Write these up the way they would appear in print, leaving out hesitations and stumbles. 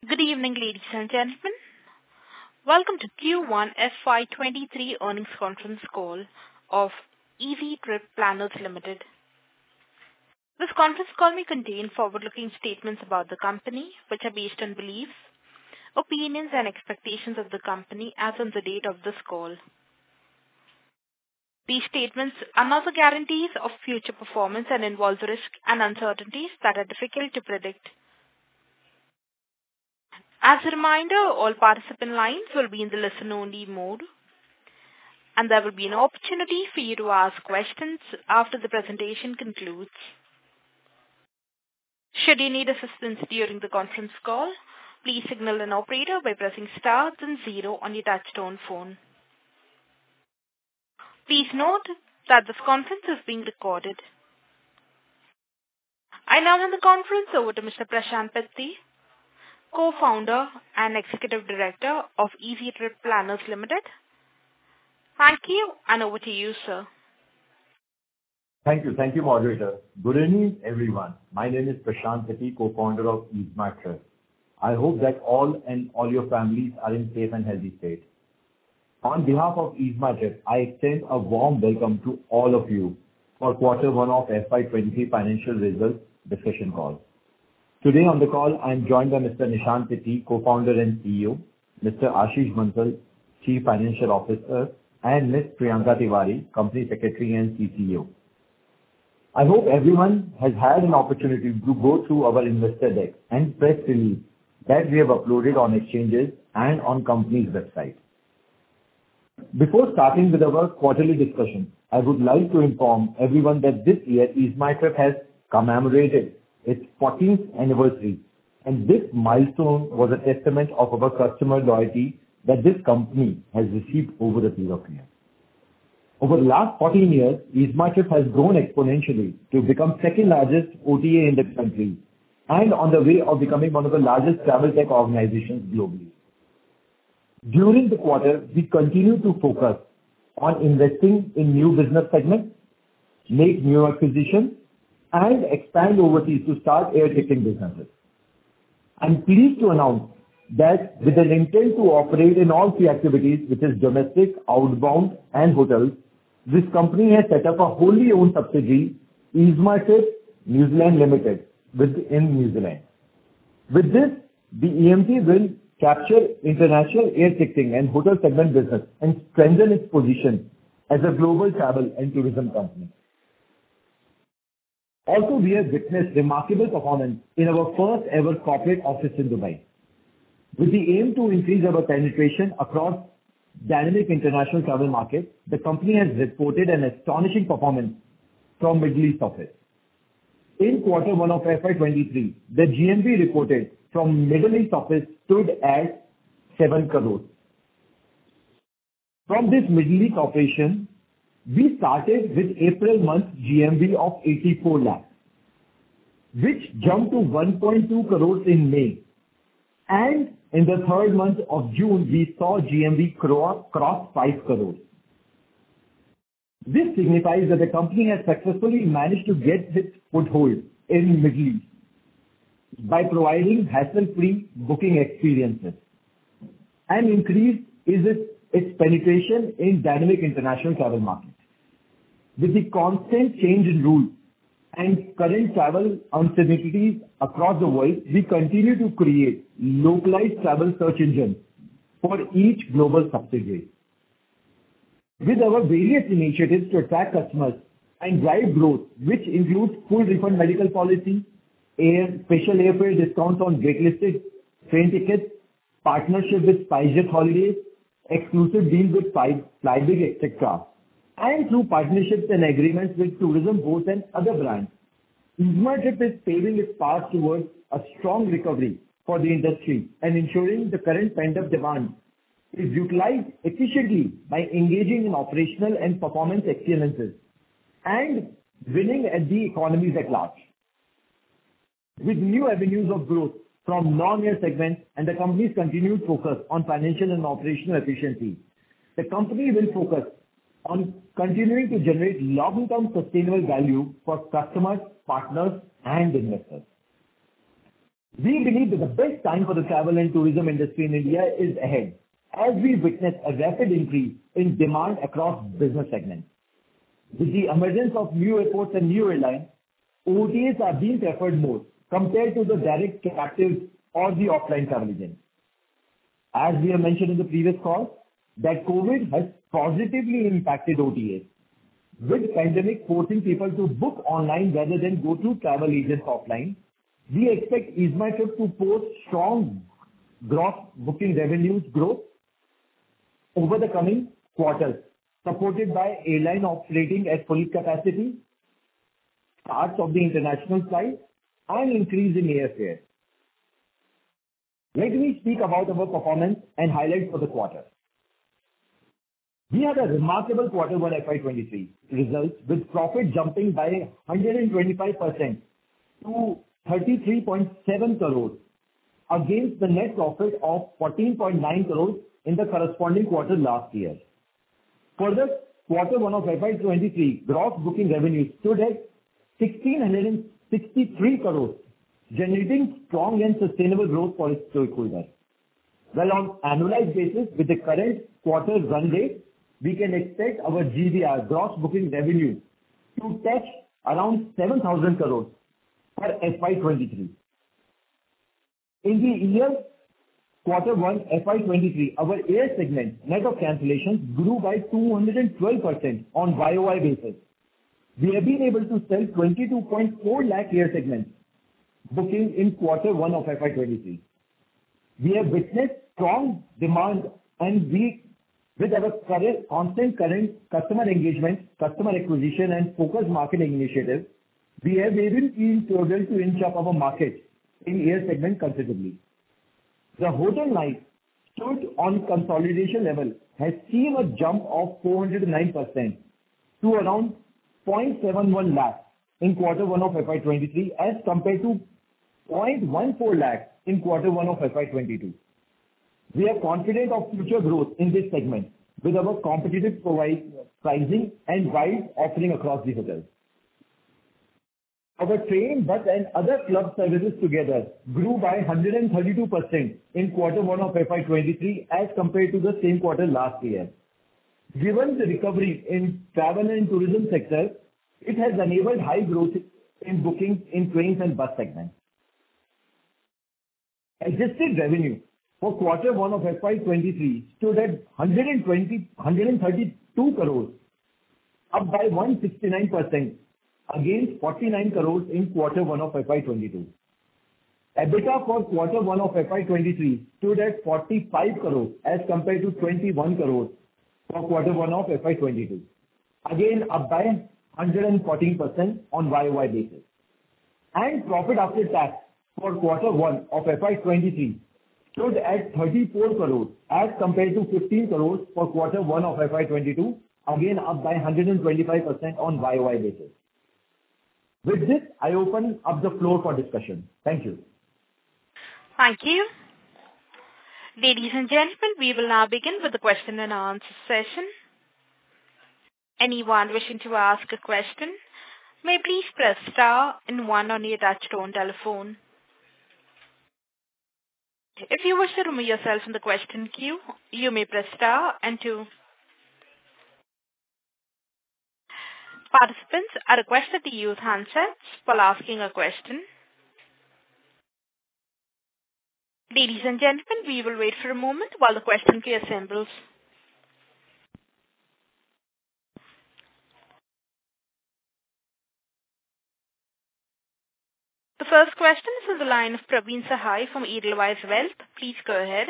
Good evening, ladies and gentlemen. Welcome to Q1 FY23 earnings conference call of Easy Trip Planners Limited. This conference call may contain forward-looking statements about the company, which are based on beliefs, opinions, and expectations of the company as on the date of this call. These statements are not the guarantees of future performance and involve risks and uncertainties that are difficult to predict. As a reminder, all participant lines will be in the listen-only mode, and there will be an opportunity for you to ask questions after the presentation concludes. Should you need assistance during the conference call, please signal an operator by pressing star then 0 on your touchtone phone. Please note that this conference is being recorded. I now hand the conference over to Mr. Prashant Petti, Co-founder and Executive Director of Easy Trip Planners Limited. Thank you, and over to you, sir. Thank you, moderator. Good evening, everyone. My name is Prashant Petti, co-founder of EaseMyTrip. I hope that all your families are in safe and healthy state. On behalf of EaseMyTrip, I extend a warm welcome to all of you for Q1 of FY23 financial results discussion call. Today on the call, I am joined by Mr. Nishant Petti, co-founder and CEO, Mr. Ashish Bansal, Chief Financial Officer, and Ms. Priyanka Tiwari, Company Secretary and CCO. I hope everyone has had an opportunity to go through our investor deck and press release that we have uploaded on exchanges and on company's website. Before starting with our quarterly discussion, I would like to inform everyone that this year EaseMyTrip has commemorated its 14th anniversary, and this milestone was a testament of our customer loyalty that this company has received over the period of years. Over the last 14 years, EaseMyTrip has grown exponentially to become second largest OTA in the country and on the way of becoming one of the largest travel tech organizations globally. During the quarter, we continue to focus on investing in new business segments, make new acquisitions, and expand overseas to start air ticketing businesses. I'm pleased to announce that with an intent to operate in all three activities, which is domestic, outbound, and hotels, this company has set up a wholly owned subsidiary, EaseMyTrip New Zealand Limited, in New Zealand. With this, the EMT will capture international air ticketing and hotel segment business and strengthen its position as a global travel and tourism company. Also, we have witnessed remarkable performance in our first ever corporate office in Dubai. With the aim to increase our penetration across dynamic international travel markets, the company has reported an astonishing performance from Middle East office. In Q1 of FY23, the GMV reported from Middle East office stood at 7 crores. From this Middle East operation, we started with April month GMV of 84 lakhs, which jumped to 1.2 crores in May. And in the third month of June, we saw GMV cross 5 crores. This signifies that the company has successfully managed to get its foothold in Middle East by providing hassle-free booking experiences and increase its penetration in dynamic international travel markets. With the constant change in rules and current travel uncertainties across the world, we continue to create localized travel search engines for each global subsidiary. With our various initiatives to attract customers and drive growth, which includes full refund medical policy, special airfare discounts on waitlisted train tickets, partnership with SpiceJet Holidays, exclusive deals with Flybe, etc., and through partnerships and agreements with tourism boards and other brands, EaseMyTrip is paving its path towards a strong recovery for the industry and ensuring the current pent-up demand is utilized efficiently by engaging in operational and performance excellences and winning at the economies at large. With new avenues of growth from non-air segments and the company's continued focus on financial and operational efficiency, the company will focus on continuing to generate long-term sustainable value for customers, partners, and investors. We believe that the best time for the travel and tourism industry in India is ahead, as we witness a rapid increase in demand across business segments. With the emergence of new airports and new airlines, OTAs are being preferred more compared to the direct captives or the offline travel agents. As we have mentioned in the previous call, that COVID has positively impacted OTAs, with pandemic forcing people to book online rather than go to travel agents offline. We expect EaseMyTrip to post strong gross booking revenues growth over the coming quarters, supported by airline operating at full capacity, starts of the international flights, and increase in airfare. Let me speak about our performance and highlights for the quarter. We had a remarkable quarter one FY23 results, with profit jumping by 125% to 33.7 crores against the net profit of 14.9 crores in the corresponding quarter last year. Further, quarter one of FY23 gross booking revenue stood at 1,663 crores, generating strong and sustainable growth for its stakeholders. Well, on annualized basis, with the current quarter run rate, we can expect our GBR, gross booking revenue, to touch around 7,000 crores for FY23. In the year quarter one FY23, our air segment net of cancellations grew by 212% on YOY basis. We have been able to sell 22.4 lakh air segments booking in quarter one of FY23. We have witnessed strong demand, and with our constant current customer engagement, customer acquisition, and focused marketing initiatives, we have even been able to inch up our market in air segment considerably. The hotel night stood on consolidation level has seen a jump of 409% to around 0.71 lakh in quarter one of FY23 as compared to 0.14 lakh in quarter one of FY22. We are confident of future growth in this segment with our competitive pricing and wide offering across the hotels. Our train, bus, and other club services together grew by 132% in quarter one of FY23 as compared to the same quarter last year. Given the recovery in travel and tourism sector, it has enabled high growth in bookings in trains and bus segments. Adjusted revenue for quarter one of FY23 stood at 132 crores, up by 169% against 49 crores in quarter one of FY22. EBITDA for quarter one of FY23 stood at 45 crores as compared to 21 crores for quarter one of FY22. Again, up by 114% on YOY basis. And profit after tax for quarter one of FY23 stood at 34 crores as compared to 15 crores for quarter one of FY22, again up by 125% on YOY basis. With this, I open up the floor for discussion. Thank you. Thank you. Ladies and gentlemen, we will now begin with the question and answer session. Anyone wishing to ask a question may please press star and 1 on your touchtone telephone. If you wish to remove yourself from the question queue, you may press star and 2. Participants are requested to use handsets while asking a question. Ladies and gentlemen, we will wait for a moment while the question queue assembles. The first question is on the line of Praveen Sahai from Edelweiss Wealth. Please go ahead.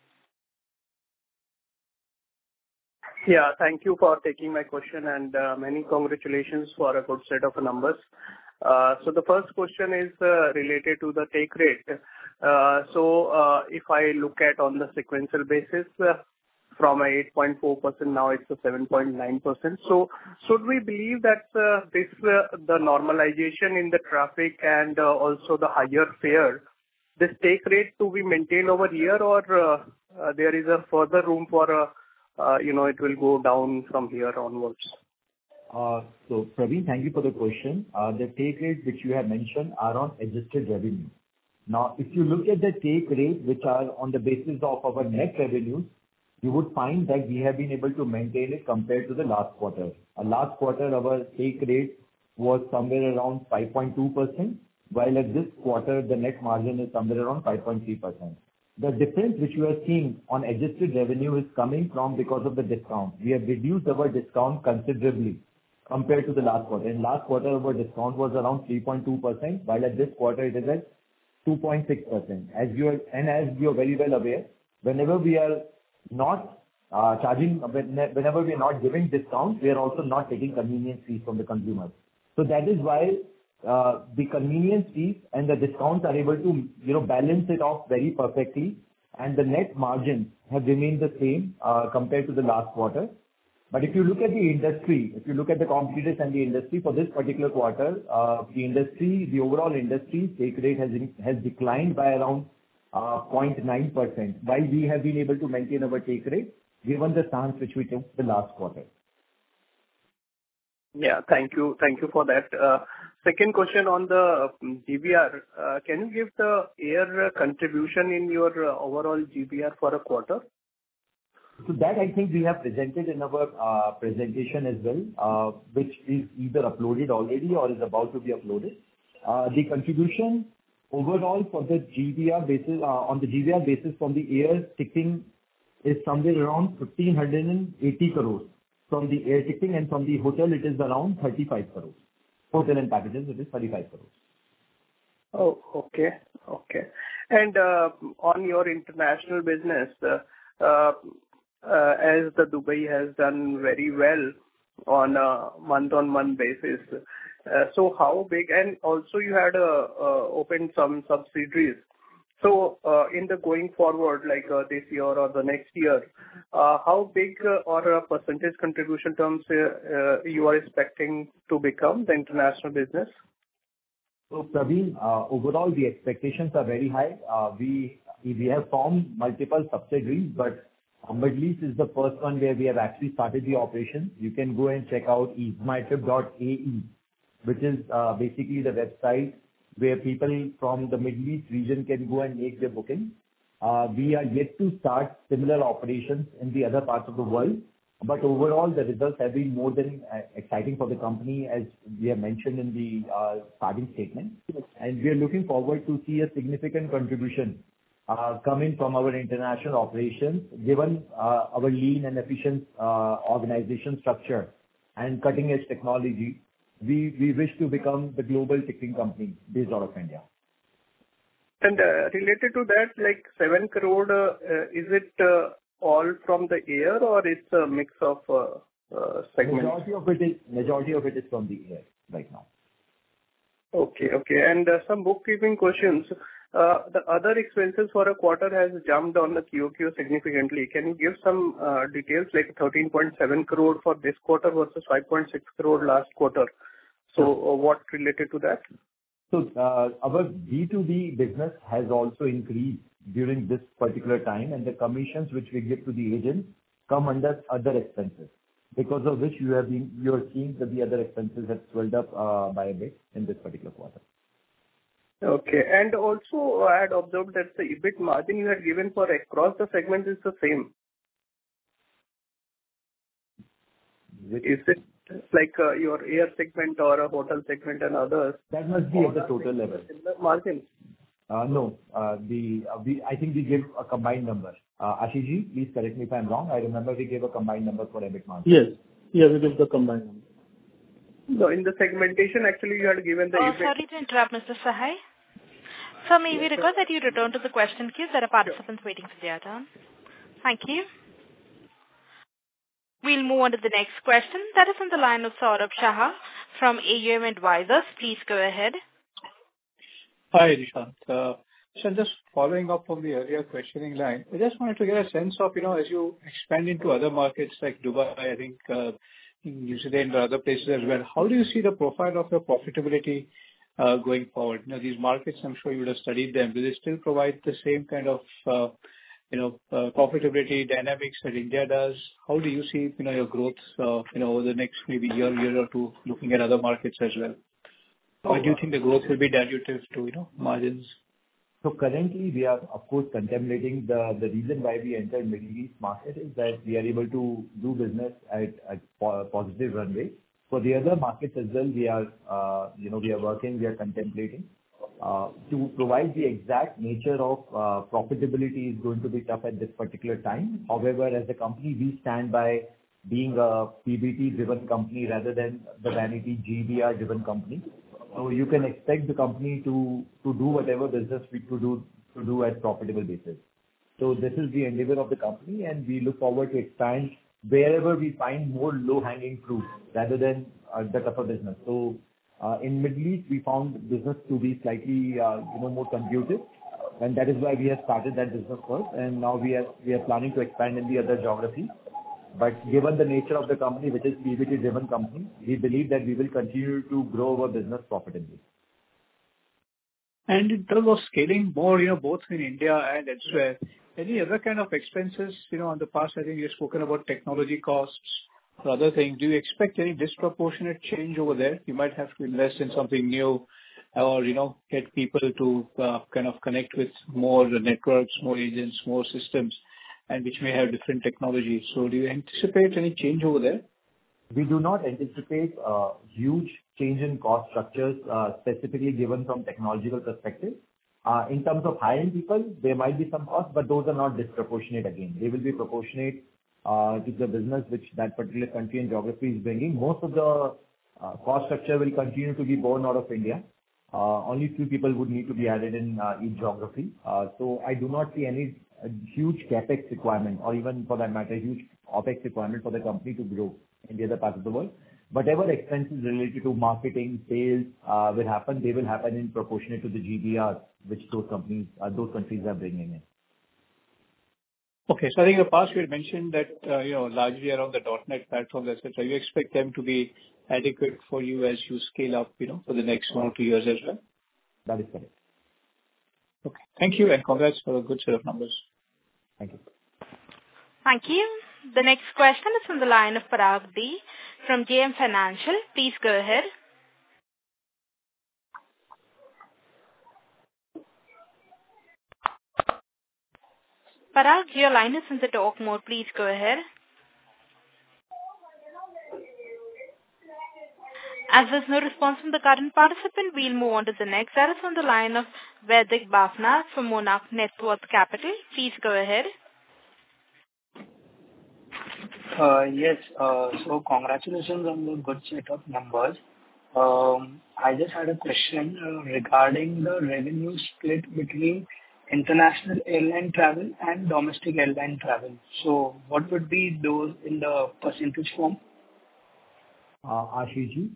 Yeah, thank you for taking my question and many congratulations for a good set of numbers. So the first question is related to the take rate. If I look at on the sequential basis, from 8.4% now it's a 7.9%. So should we believe that the normalization in the traffic and also the higher fare, this take rate to be maintained over here, or there is a further room for it will go down from here onwards? So Praveen, thank you for the question. The take rates which you have mentioned are on adjusted revenue. Now, if you look at the take rate, which are on the basis of our net revenues, you would find that we have been able to maintain it compared to the last quarter. Last quarter, our take rate was somewhere around 5.2%, while at this quarter, the net margin is somewhere around 5.3%. The difference which you are seeing on adjusted revenue is coming from because of the discount. We have reduced our discount considerably compared to the last quarter. In last quarter, our discount was around 3.2%, while at this quarter it is at 2.6%. As you are very well aware, whenever we are not whenever we are not giving discounts, we are also not taking convenience fees from the consumers. So that is why the convenience fees and the discounts are able to, balance it off very perfectly, and the net margins have remained the same compared to the last quarter. But if you look at the industry, if you look at the competitors and the industry for this particular quarter, the overall industry take rate has declined by around 0.9%, while we have been able to maintain our take rate given the stance which we took the last quarter. Yeah, thank you. Thank you for that. Second question on the GVR. Can you give the air contribution in your overall GVR for a quarter? So that I think we have presented in our presentation as well, which is either uploaded already or is about to be uploaded. The contribution overall for the GVR basis, on the GVR basis from the air ticketing is somewhere around 1,580 crores from the air ticketing, and from the hotel it is around 35 crores. Hotel and packages, it is 35 crores. Oh, okay. Okay. And on your international business, as the Dubai has done very well on a month-on-month basis, so how big, and also you had opened some subsidiaries. So in the going forward, like this year or the next year, how big or a percentage contribution terms you are expecting to become the international business? So Praveen, overall the expectations are very high. We have formed multiple subsidiaries, but Middle East is the first one where we have actually started the operation. You can go and check out easemytrip.ae, which is basically the website where people from the Middle East region can go and make their booking. We are yet to start similar operations in the other parts of the world, but overall the results have been more than exciting for the company, as we have mentioned in the starting statement. And we are looking forward to see a significant contribution coming from our international operations, given our lean and efficient organization structure and cutting-edge technology. We wish to become the global ticketing company based out of India. And related to that, like 7 crore, is it all from the air, or it's a mix of segments? Majority of it is from the air right now. Okay. And some bookkeeping questions. The other expenses for a quarter has jumped on the QOQ significantly. Can you give some details, like 13.7 crore for this quarter versus 5.6 crore last quarter? So what related to that? So our B2B business has also increased during this particular time, and the commissions which we give to the agents come under other expenses, because of which you are seeing that the other expenses have swelled up by a bit in this particular quarter. Okay. And also I had observed that the EBIT margin you had given for across the segments is the same. Is it like your air segment or a hotel segment and others? That must be at the total level. Similar margins? No. I think we gave a combined number. Ashish ji, please correct me if I'm wrong. I remember we gave a combined number for EBIT margin. Yes. Yeah, we gave the combined number. No, in the segmentation, actually, you had given the EBIT. Sorry to interrupt, Mr. Sahai. Sir, may we request that you return to the question queue? There are participants waiting for their turn. Thank you. We'll move on to the next question. That is on the line of Saurabh Shah from AUM Advisors. Please go ahead. Hi, Nishant. So just following up from the earlier questioning line, I just wanted to get a sense of, as you expand into other markets like Dubai, I think in New Zealand or other places as well, how do you see the profile of your profitability going forward? These markets, I'm sure you would have studied them. Do they still provide the same kind of profitability dynamics that India does? How do you see your growth over the next maybe year or two, looking at other markets as well? Or do you think the growth will be dilutive to margins? So currently, we are, of course, contemplating the reason why we entered Middle East market is that we are able to do business at positive run rate. For the other markets as well, we are working, we are contemplating. To provide the exact nature of profitability is going to be tough at this particular time. However, as a company, we stand by being a PBT-driven company rather than the vanity GDR-driven company. So you can expect the company to do whatever business we could do at profitable basis. So this is the endeavor of the company, and we look forward to expand wherever we find more low-hanging fruit rather than the tougher business. So in Middle East, we found business to be slightly more conducive, and that is why we have started that business first. And now we are planning to expand in the other geographies. But given the nature of the company, which is PBT-driven company, we believe that we will continue to grow our business profitably. And in terms of scaling more, both in India and elsewhere, any other kind of expenses, on the past, I think you've spoken about technology costs or other things. Do you expect any disproportionate change over there? You might have to invest in something new or, get people to kind of connect with more networks, more agents, more systems, and which may have different technologies. So do you anticipate any change over there? We do not anticipate a huge change in cost structures, specifically given from technological perspective. In terms of hiring people, there might be some costs, but those are not disproportionate again. They will be proportionate to the business which that particular country and geography is bringing. Most of the cost structure will continue to be born out of India. Only few people would need to be added in each geography. So I do not see any huge capex requirement, or even for that matter, huge opex requirement for the company to grow in the other parts of the world. Whatever expenses related to marketing, sales will happen, they will happen in proportionate to the GDR which those countries are bringing in. Okay. So I think in the past you had mentioned that, largely around the .NET platform, etc. You expect them to be adequate for you as you scale up, for the next 1 or 2 years as well? That is correct. Okay. Thank you, and congrats for a good set of numbers. Thank you. Thank you. The next question is from the line of Parag D from JM Financial. Please go ahead. Parag, your line is in the talk mode. Please go ahead. As there's no response from the current participant, we'll move on to the next. That is on the line of Vaidik Bhavna from Monarch Networth Capital. Please go ahead. Yes. So congratulations on the good set of numbers. I just had a question regarding the revenue split between international airline travel and domestic airline travel. So what would be those in the percentage form? Ashish ji?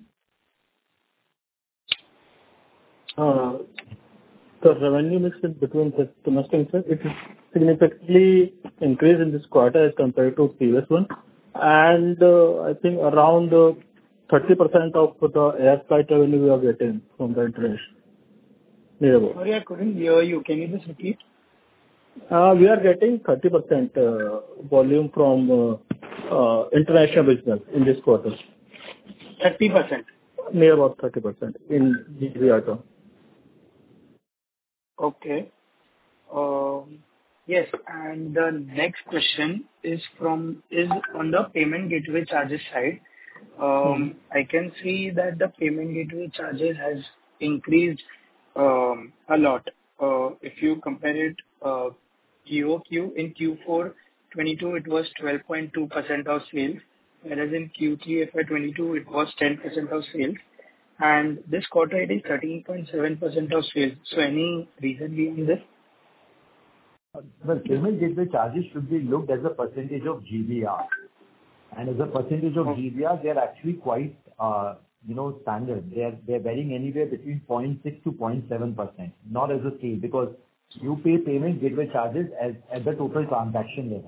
The revenue mix between the domestic and it is significantly increased in this quarter as compared to previous one. And I think around 30% of the air flight revenue we are getting from the international. Sorry, I couldn't hear you. Can you just repeat? We are getting 30% volume from international business in this quarter. 30%? Near about 30% in GBR term. Okay. Yes, and the next question is on the payment gateway charges side. I can see that the payment gateway charges has increased a lot. If you compare it QOQ in Q4 22, it was 12.2% of sales, whereas in Q3 FY22 it was 10% of sales, and this quarter it is 13.7% of sales. So any reason behind this? Well, payment gateway charges should be looked as a percentage of GBR. And as a percentage of GBR, they are actually quite, standard. They are varying anywhere between 0.6 to 0.7%, not as a scale, because you pay payment gateway charges at the total transaction level.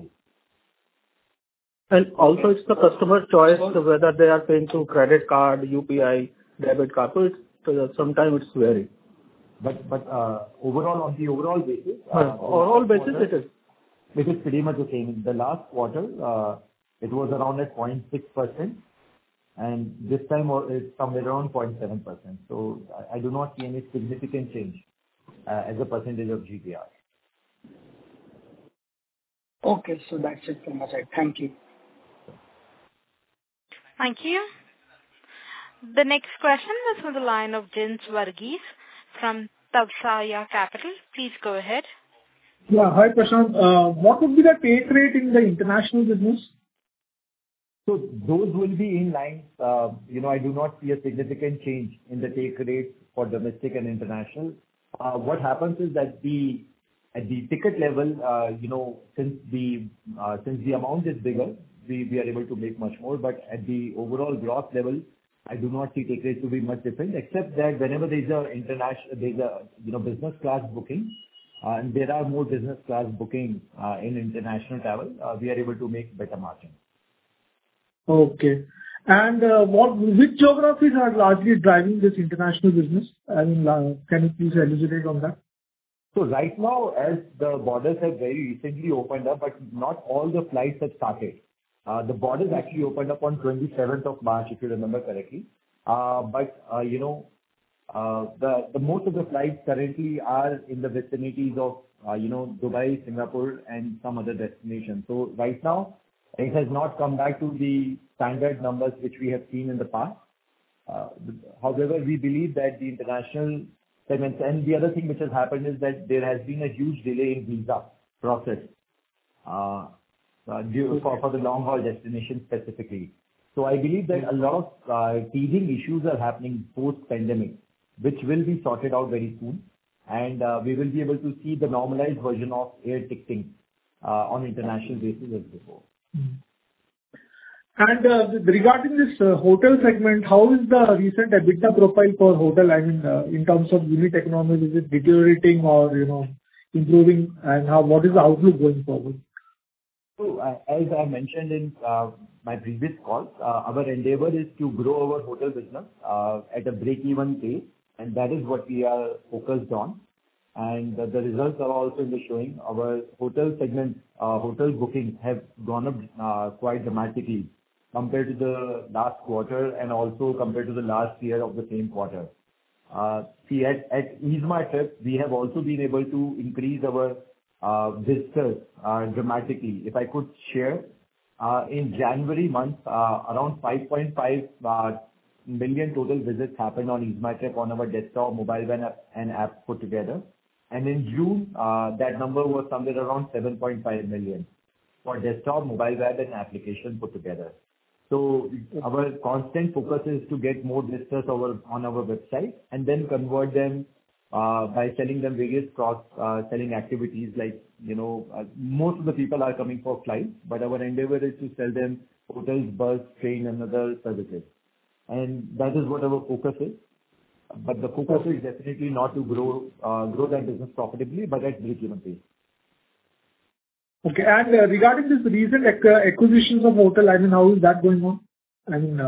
And also it's the customer choice whether they are paying through credit card, UPI, debit card. So sometimes it's vary. But overall, on the overall basis, it is. It is pretty much the same. In the last quarter, it was around at 0.6%, and this time it's somewhere around 0.7%. So I do not see any significant change. as a percentage of GPR. Okay. So that's it from my side. Thank you. Thank you. The next question is from the line of Jins Varghese from Tavsaya Capital. Please go ahead. Yeah. Hi, Prashant. What would be the take rate in the international business? So those will be in line. I do not see a significant change in the take rate for domestic and international. What happens is that at the ticket level, since the amount is bigger, we are able to make much more. But at the overall gross level, I do not see take rates to be much different, except that whenever there's a business class booking, and there are more business class booking in international travel, we are able to make better margins. Okay. And which geographies are largely driving this international business? I mean, can you please elucidate on that? So right now, as the borders have very recently opened up, but not all the flights have started. The borders actually opened up on 27th of March, if you remember correctly. But the most of the flights currently are in the vicinities of Dubai, Singapore, and some other destinations. So right now, it has not come back to the standard numbers which we have seen in the past. However, we believe that the international segments, and the other thing which has happened is that there has been a huge delay in visa process for the long-haul destination specifically. So I believe that a lot of teething issues are happening post-pandemic, which will be sorted out very soon. And we will be able to see the normalized version of air ticketing on international basis as before. And regarding this hotel segment, how is the recent EBITDA profile for hotel? I mean, in terms of unit economics, is it deteriorating or improving? And what is the outlook going forward? So as I mentioned in my previous calls, our endeavor is to grow our hotel business at a break-even pace, and that is what we are focused on. And the results are also in the showing. Our hotel segment, hotel bookings have gone up quite dramatically compared to the last quarter and also compared to the last year of the same quarter. See, at EaseMyTrip, we have also been able to increase our visitors dramatically. If I could share, in January month, around 5.5 million total visits happened on EaseMyTrip on our desktop, mobile web, and app put together. And in June, that number was somewhere around 7.5 million for desktop, mobile web, and application put together. So our constant focus is to get more visitors on our website and then convert them by selling them various cross-selling activities. Like, most of the people are coming for flights, but our endeavor is to sell them hotels, bus, train, and other services. And that is what our focus is. But the focus is definitely not to grow that business profitably, but at break-even pace. Okay. And regarding this recent acquisitions of hotel, I mean, how is that going on? I mean,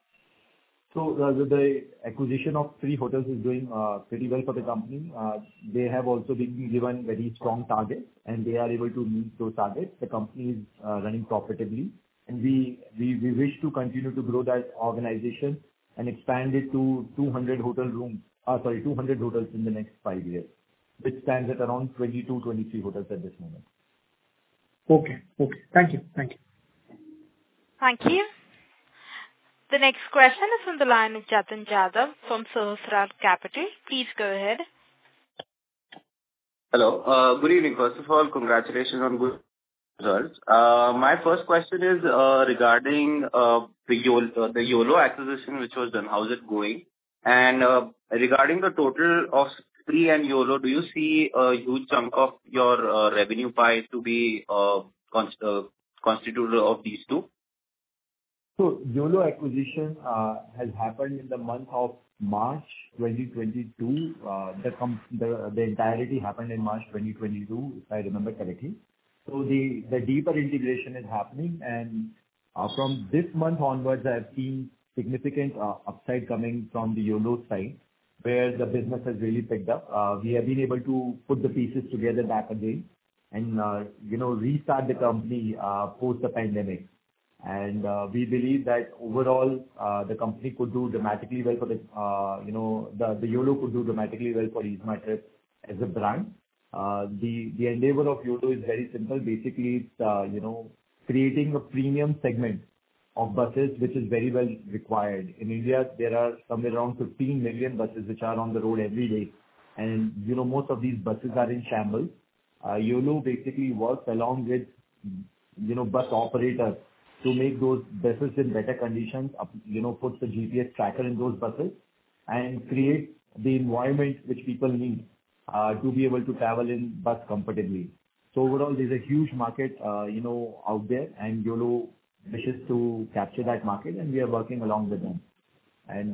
So the acquisition of 3 hotels is doing pretty well for the company. They have also been given very strong targets, and they are able to meet those targets. The company is running profitably, and we wish to continue to grow that organization and expand it to 200 hotels in the next 5 years, which stands at around 22, 23 hotels at this moment. Okay. Thank you. Thank you. The next question is from the line of Jatin Jadhav from Sahasrar Capital. Please go ahead. Hello. Good evening. First of all, congratulations on good results. My first question is regarding the YOLO acquisition which was done. How is it going? And regarding the total of Spree and YOLO, do you see a huge chunk of your revenue pie to be constituted of these two? So YOLO acquisition has happened in the month of March 2022. The entirety happened in March 2022, if I remember correctly. So the deeper integration is happening, and from this month onwards, I have seen significant upside coming from the YOLO side, where the business has really picked up. We have been able to put the pieces together back again and restart the company post the pandemic. And we believe that overall the company could do dramatically well for the YOLO could do dramatically well for EaseMyTrip as a brand. The endeavor of YOLO is very simple. Basically, it's creating a premium segment of buses, which is very well required. In India, there are somewhere around 15 million buses which are on the road every day. And, most of these buses are in shambles. YOLO basically works along with, bus operators to make those buses in better conditions, puts the GPS tracker in those buses and create the environment which people need to be able to travel in bus comfortably. So overall, there's a huge market, out there, and YOLO wishes to capture that market, and we are working along with them. And,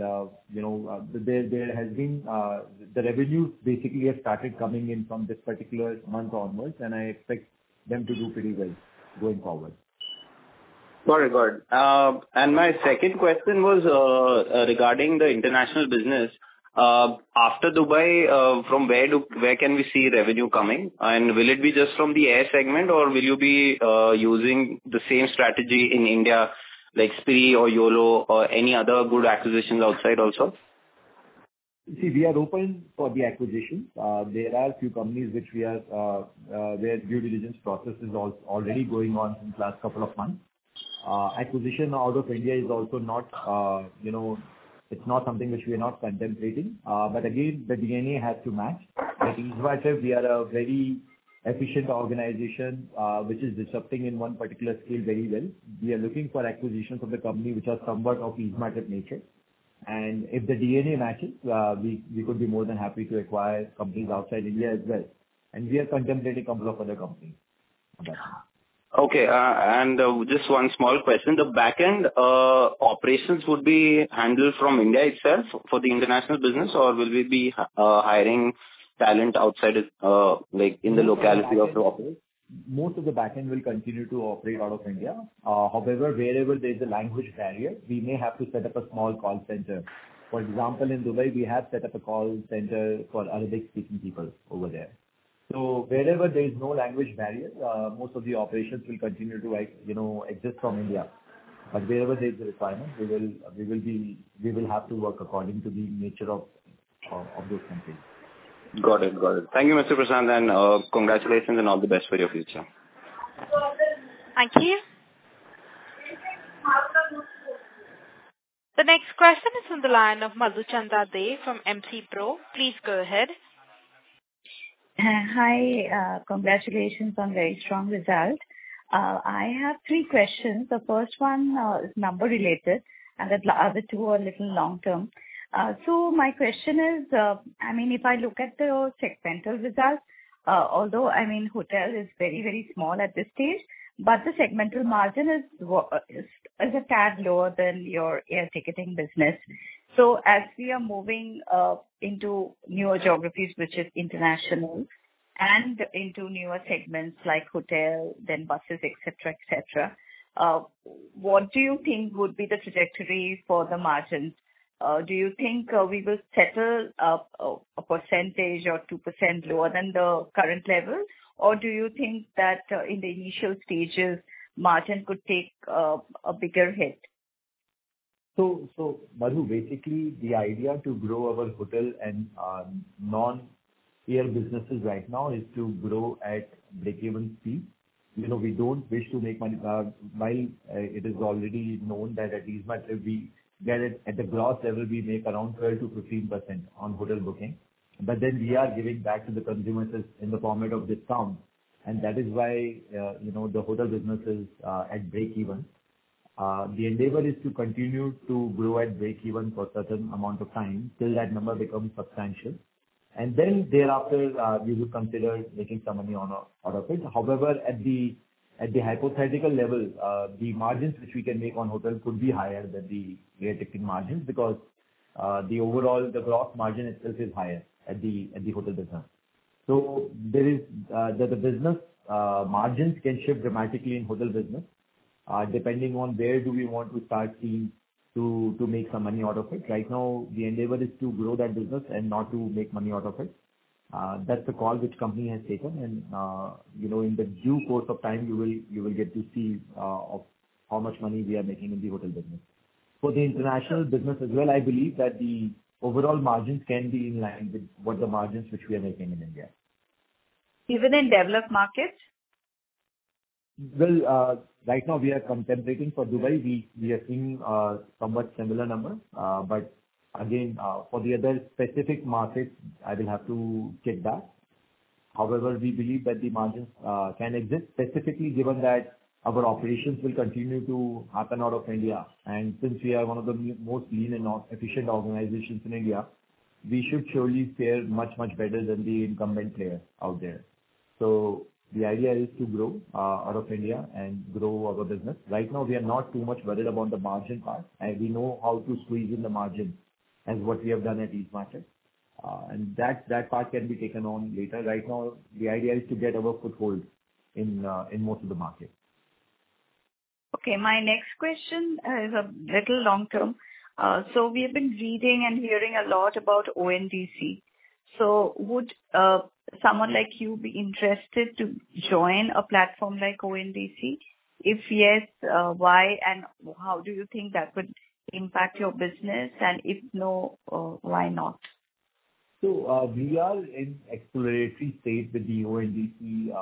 there has been, the revenues basically have started coming in from this particular month onwards, and I expect them to do pretty well going forward. Very good. And my second question was regarding the international business. After Dubai, from where can we see revenue coming? And will it be just from the air segment, or will you be using the same strategy in India, like Spree or YOLO or any other good acquisitions outside also? See, we are open for the acquisition. There are a few companies which we are where due diligence process is already going on since last couple of months. Acquisition out of India is also not, it's not something which we are not contemplating. But again, the DNA has to match. At EaseMyTrip, we are a very efficient organization which is disrupting in one particular scale very well. We are looking for acquisitions of the company which are somewhat of EaseMyTrip nature. And if the DNA matches, we could be more than happy to acquire companies outside India as well. And we are contemplating a couple of other companies. Okay. And just one small question. The back-end operations would be handled from India itself for the international business, or will we be hiring talent outside, like in the locality of the operation? Most of the back-end will continue to operate out of India. However, wherever there is a language barrier, we may have to set up a small call center. For example, in Dubai, we have set up a call center for Arabic-speaking people over there. So wherever there is no language barrier, most of the operations will continue to exist from India. But wherever there is a requirement, we will have to work according to the nature of those countries. Got it. Thank you, Mr. Prashant, and congratulations and all the best for your future. Thank you. The next question is on the line of Madhuchanda Dey from MC Pro. Please go ahead. Hi, congratulations on very strong result. I have 3 questions. The first one is number related, and the other 2 are a little long term. So my question is, if I look at the segmental results, although hotel is very, very small at this stage, but the segmental margin is a tad lower than your air ticketing business. So as we are moving into newer geographies, which is international, and into newer segments like hotel, then buses, etc., what do you think would be the trajectory for the margins? Do you think we will settle a percentage or 2% lower than the current level? Or do you think that in the initial stages, margin could take a bigger hit? So Madhu, basically the idea to grow our hotel and non-air businesses right now is to grow at break-even speed. We don't wish to make money, while it is already known that at EaseMyTrip we get it at the gross level, we make around 12 to 15% on hotel booking. But then we are giving back to the consumers in the format of discount. And that is why, the hotel business is at break-even. The endeavor is to continue to grow at break-even for a certain amount of time till that number becomes substantial. And then thereafter, we will consider making some money out of it. However, at the hypothetical level, the margins which we can make on hotel could be higher than the air ticketing margins, because the gross margin itself is higher at the hotel business. So there is the business margins can shift dramatically in hotel business, depending on where do we want to start seeing to make some money out of it. Right now, the endeavor is to grow that business and not to make money out of it. That's the call which company has taken, and in the due course of time, you will get to see of how much money we are making in the hotel business. For the international business as well, I believe that the overall margins can be in line with what the margins which we are making in India. Even in developed markets? Well, right now we are contemplating for Dubai. We are seeing somewhat similar numbers. But again, for the other specific markets, I will have to check that. However, we believe that the margins can exist, specifically given that our operations will continue to happen out of India. And since we are one of the most lean and efficient organizations in India, we should surely fare much, much better than the incumbent players out there. So the idea is to grow out of India and grow our business. Right now, we are not too much worried about the margin part, and we know how to squeeze in the margin as what we have done at EaseMattress. And that part can be taken on later. Right now, the idea is to get our foothold in most of the markets. Okay, my next question is a little long term. So we have been reading and hearing a lot about ONDC. So would someone like you be interested to join a platform like ONDC? If yes, why and how do you think that would impact your business? And if no, why not? So we are in exploratory state with the ONDC,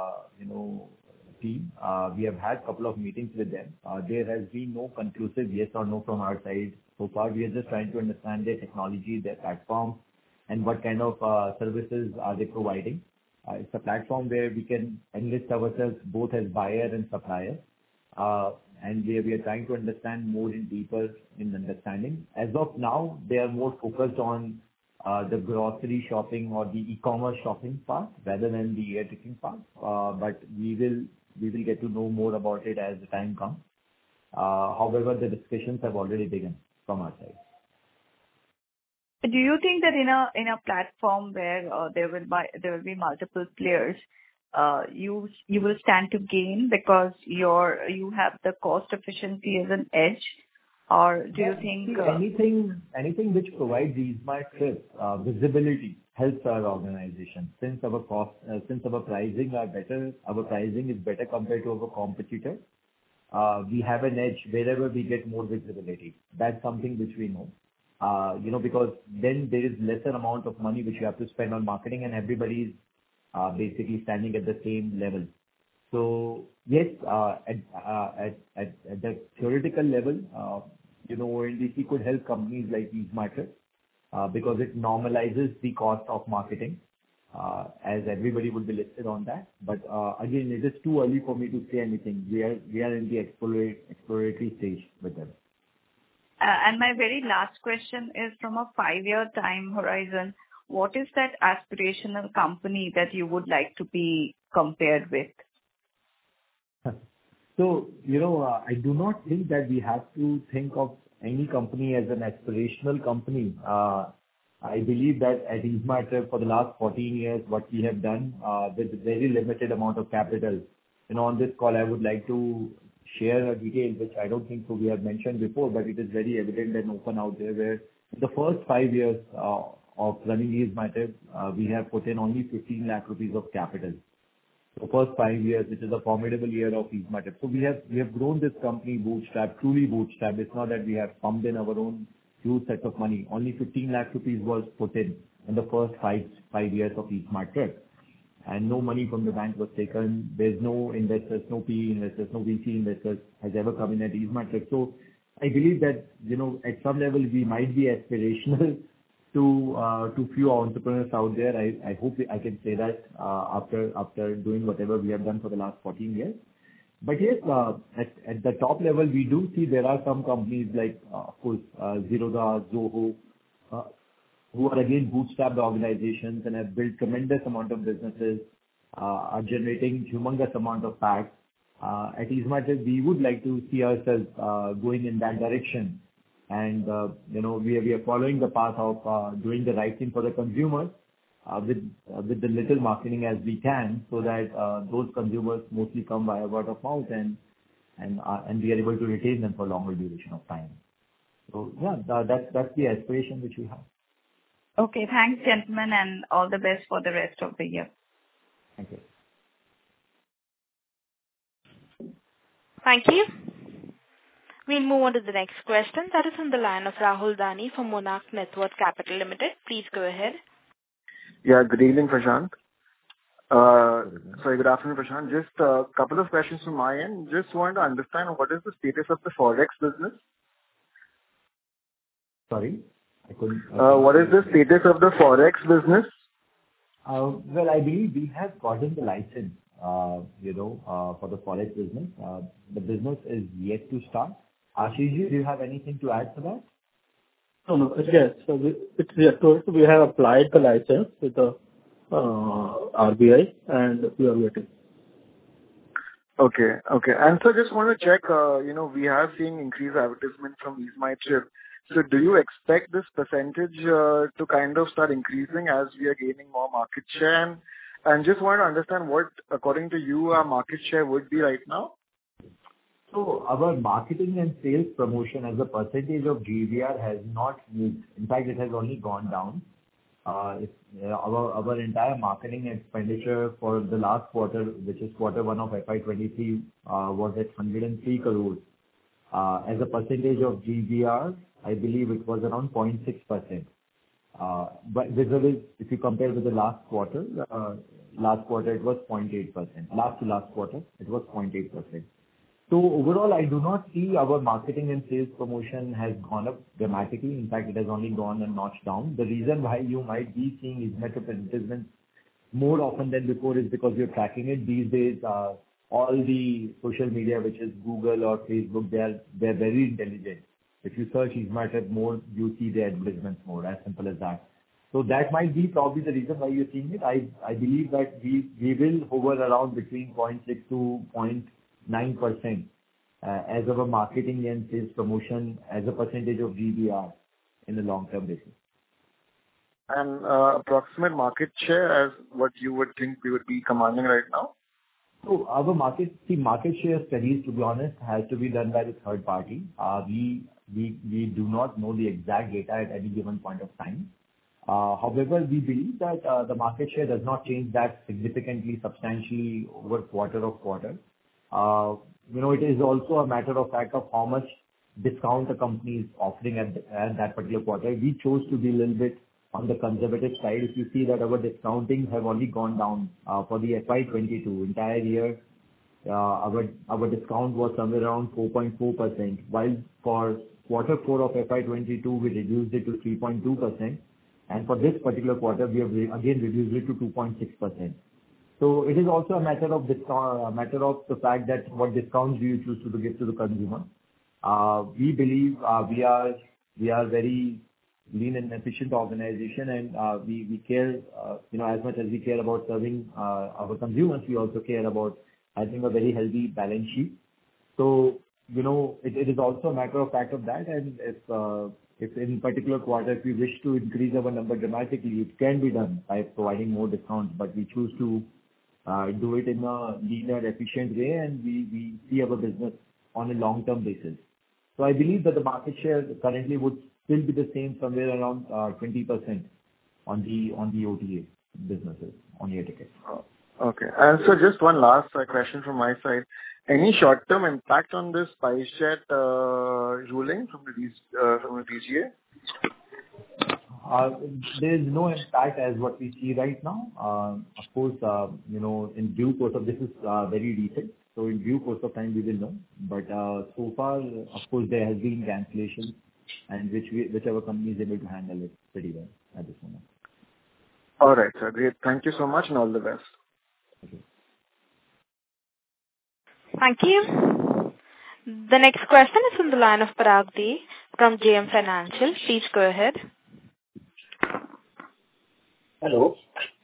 team. We have had a couple of meetings with them. There has been no conclusive yes or no from our side so far. We are just trying to understand their technology, their platform, and what kind of services are they providing. It's a platform where we can enlist ourselves both as buyer and supplier. And we are trying to understand more in deeper in understanding. As of now, they are more focused on the grocery shopping or the e-commerce shopping part rather than the air ticketing part. But we will get to know more about it as the time comes. However, the discussions have already begun from our side. Do you think that in a platform where there will be multiple players, you will stand to gain because you have the cost efficiency as an edge? Or do you think anything which provides EaseMattress visibility helps our organization. Since our pricing are better, our pricing is better compared to our competitors. We have an edge wherever we get more visibility. That's something which we know. Because then there is lesser amount of money which you have to spend on marketing, and everybody is basically standing at the same level. So yes, at the theoretical level, ONDC could help companies like EaseMattress because it normalizes the cost of marketing, as everybody would be listed on that. But again, it is too early for me to say anything. We are in the exploratory stage with them. And my very last question is from a 5-year time horizon. What is that aspirational company that you would like to be compared with? So, I do not think that we have to think of any company as an aspirational company. I believe that at EaseMattress for the last 14 years, what we have done with very limited amount of capital. On this call, I would like to share a detail which I don't think so we have mentioned before, but it is very evident and open out there, where in the first 5 years of running EaseMattress, we have put in only 15 lakh rupees of capital. So first 5 years, which is a formidable year of EaseMattress. So we have grown this company truly bootstrapped. It's not that we have pumped in our own huge set of money. Only 15 lakh rupees was put in the first 5 years of EaseMattress. And no money from the bank was taken. There's no investors, no PE investors, no VC investors has ever come in at EaseMattress. So I believe that, at some level we might be aspirational to few entrepreneurs out there. I hope I can say that after doing whatever we have done for the last 14 years. But yes, at the top level, we do see there are some companies like, of course, Zerodha, Zoho, who are again bootstrapped organizations and have built tremendous amount of businesses, are generating humongous amount of PAT. At EaseMattress, we would like to see ourselves going in that direction. And, we are following the path of doing the right thing for the consumers with the little marketing as we can, so that those consumers mostly come via word of mouth and we are able to retain them for longer duration of time. So yeah, that's the aspiration which we have. Okay, thanks, gentlemen, and all the best for the rest of the year. Thank you. Thank you. We'll move on to the next question. That is on the line of Rahul Dani from Monarch Networth Capital Limited. Please go ahead. Yeah, good evening, Prashant. Sorry, good afternoon, Prashant. Just a couple of questions from my end. Just wanted to understand what is the status of the Forex business? Sorry, I couldn't. What is the status of the Forex business? Well, I believe we have gotten the license, for the Forex business. The business is yet to start. Ashish, do you have anything to add to that? No. Yes. So we have applied the license with the RBI, and we are waiting. Okay. And so just want to check, we have seen increased advertisement from EaseMyTrip. So do you expect this percentage to kind of start increasing as we are gaining more market share? And just want to understand what, according to you, our market share would be right now? So our marketing and sales promotion as a percentage of GVR has not moved. In fact, it has only gone down. Our entire marketing expenditure for the last quarter, which is quarter one of FY23, was at 103 crores. As a percentage of GVR, I believe it was around 0.6%. But vis-a-vis, if you compare with the last quarter it was 0.8%. Last to last quarter, it was 0.8%. So overall, I do not see our marketing and sales promotion has gone up dramatically. In fact, it has only gone a notch down. The reason why you might be seeing EaseMyTrip advertisements more often than before is because you're tracking it. These days, all the social media, which is Google or Facebook, they're very intelligent. If you search EaseMyTrip more, you see the advertisements more, as simple as that. So that might be probably the reason why you're seeing it. I believe that we will hover around between 0.6 to 0.9% as our marketing and sales promotion as a percentage of GVR in the long-term basis. And approximate market share as what you would think we would be commanding right now? So our market share studies, to be honest, has to be done by the third party. We do not know the exact data at any given point of time. However, we believe that the market share does not change that significantly, substantially over quarter. It is also a matter of fact of how much discount the company is offering at that particular quarter. We chose to be a little bit on the conservative side. If you see that our discounting have only gone down for the FY22 entire year, our discount was somewhere around 4.4%, while for quarter 4 of FY22 we reduced it to 3.2%, and for this particular quarter we have again reduced it to 2.6%. So it is also a matter of the fact that what discounts do you choose to give to the consumer. We believe we are very lean and efficient organization, and we care, as much as we care about serving our consumers, we also care about having a very healthy balance sheet. So it is also a matter of fact of that, and if in particular quarter if we wish to increase our number dramatically, it can be done by providing more discounts, but we choose to do it in a leaner, efficient way, and we see our business on a long-term basis. So I believe that the market share currently would still be the same, somewhere around 20% on the OTA businesses, on air tickets. Okay. And so just one last question from my side. Any short-term impact on this SpiceJet ruling from the DGA? There is no impact as what we see right now. Of course, in due course of this is very recent, so in due course of time we will know. But so far, of course, there has been cancellations, and which our company is able to handle it pretty well at this moment. All right, sir. Great. Thank you so much, and all the best. Okay. Thank you. The next question is from the line of Parag D from JM Financial. Please go ahead. Hello.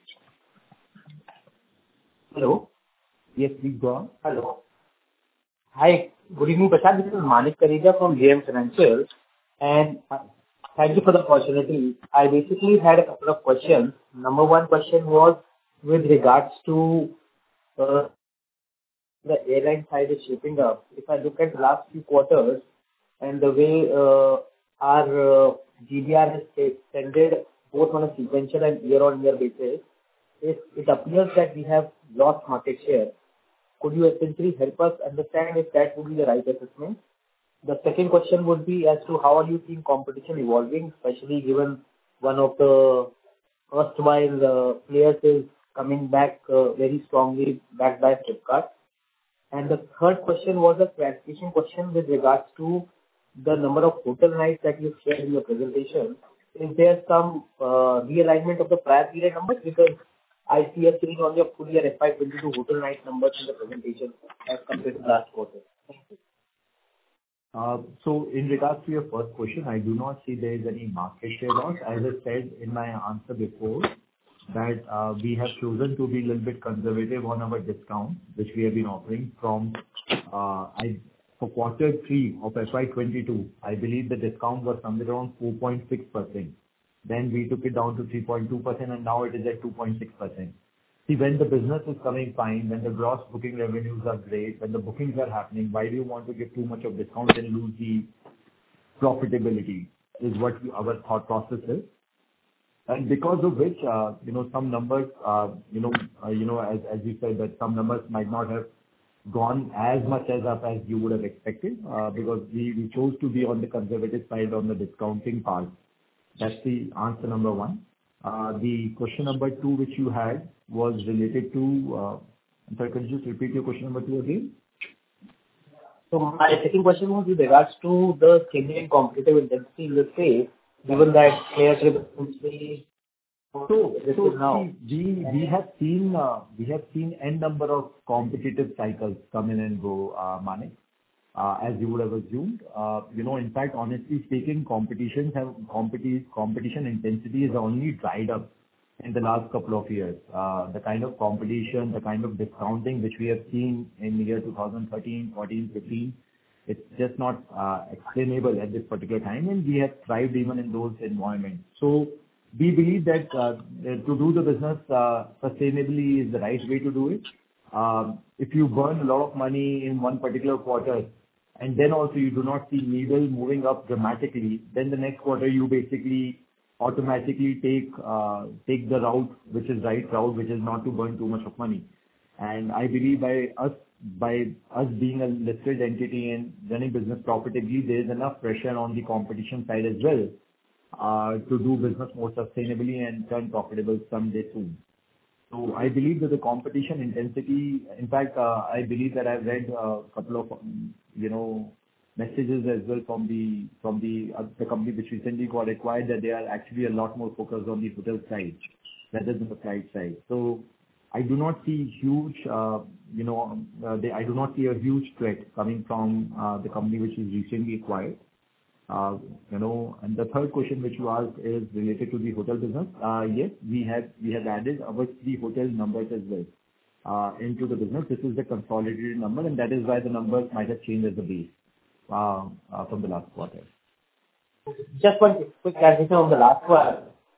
Yes, please go on. Hello. Hi. Good evening, Prashant. This is Manik Karija from JM Financial, and thank you for the opportunity. I basically had a couple of questions. Number one question was with regards to the airline side is shaping up. If I look at the last few quarters and the way our GDR has extended both on a sequential and year-on-year basis, it appears that we have lost market share. Could you essentially help us understand if that would be the right assessment? The second question would be as to how are you seeing competition evolving, especially given one of the erstwhile players is coming back very strongly, backed by Flipkart. And the third question was a clarification question with regards to the number of hotel nights that you shared in your presentation. Is there some realignment of the prior period numbers? Because I see a change on your full year FY 22 hotel night numbers in the presentation as compared to last quarter. Thank you. So in regards to your first question, I do not see there is any market share loss. As I said in my answer before, that we have chosen to be a little bit conservative on our discount, which we have been offering from for quarter 3 of FY 22. I believe the discount was somewhere around 4.6%. Then we took it down to 3.2%, and now it is at 2.6%. See, when the business is coming fine, when the gross booking revenues are great, when the bookings are happening, why do you want to give too much of discount and lose the profitability? Is what our thought process is. And because of which, some numbers, as you said, that some numbers might not have gone as much as up as you would have expected, because we chose to be on the conservative side on the discounting part. That's the answer number 1. The question number 2, which you had, was related to, I'm sorry, could you just repeat your question number 2 again? So my second question was with regards to the changing competitive intensity in the space, given that players recently. So we have seen n number of competitive cycles come in and go, Manik, as you would have assumed. In fact, honestly speaking, competition intensity has only dried up in the last couple of years. The kind of competition, the kind of discounting which we have seen in the year 2013, 14, 15, it's just not explainable at this particular time, and we have thrived even in those environments. So we believe that to do the business sustainably is the right way to do it. If you burn a lot of money in one particular quarter, and then also you do not see needle moving up dramatically, then the next quarter you basically automatically take the route, which is right route, which is not to burn too much of money. And I believe by us being a listed entity and running business profitably, there is enough pressure on the competition side as well to do business more sustainably and turn profitable someday soon. So I believe that the competition intensity, in fact, I believe that I've read a couple of messages as well from the company which recently got acquired, that they are actually a lot more focused on the hotel side rather than the flight side. So I do not see huge, I do not see a huge threat coming from the company which is recently acquired. And the third question which you asked is related to the hotel business. Yes, we have added our 3 hotel numbers as well into the business. This is the consolidated number, and that is why the numbers might have changed as a base from the last quarter. Just one quick clarification on the last one.